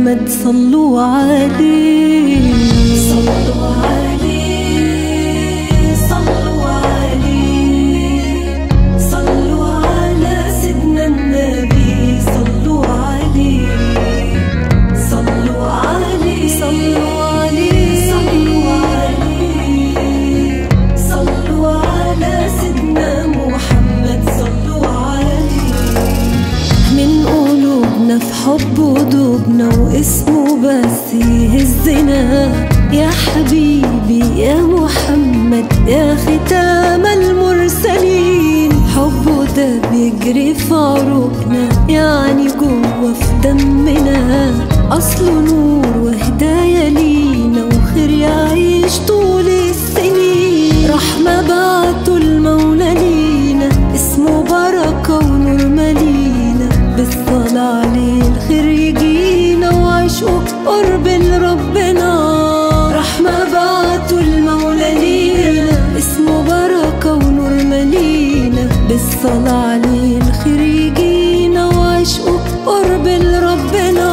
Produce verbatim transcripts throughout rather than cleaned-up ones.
محمد صلوا عليه. صلوا عليه صلوا عليه صلوا على سيدنا النبي. صلوا عليه صلوا عليه صلوا عليه صلوا عليه صلوا على سيدنا محمد. صلوا عليه. من قلوبنا في حبه دوبنا واسمه بس يهزنا. يا حبيبي يا محمد يا ختام المرسلين. حبه ده بيجري في عروقنا يعني جوه في دمنا. أصله نور وهداية لينا وخير يعيش طول السنين. رحمة بعته المولى لينا اسمه بركة ونور مالينا. بالصلاة عليه الخير يجينا وعشقه قرب لربنا. رحمة بعته المولى لينا اسمه بركة ونور مالينا. بالصلاة عليه الخير يجينا وعشقه قرب لربنا.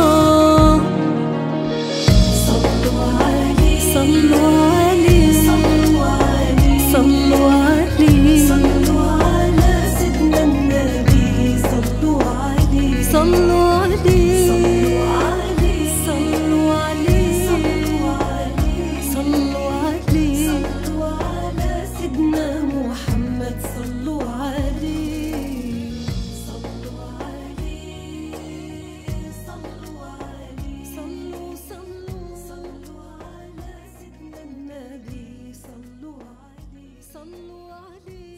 صلوا عليه صلوا عليه صلوا عليه صلوا عليه صلوا على سيدنا النبي. صلوا عليه صلوا عليه صلوا عليه صلوا عليه صلوا على سيدنا محمد. صلوا عليه صلوا عليه صلوا عليه صلوا صلوا صلوا على سيدنا النبي. صلوا عليه صلوا عليه.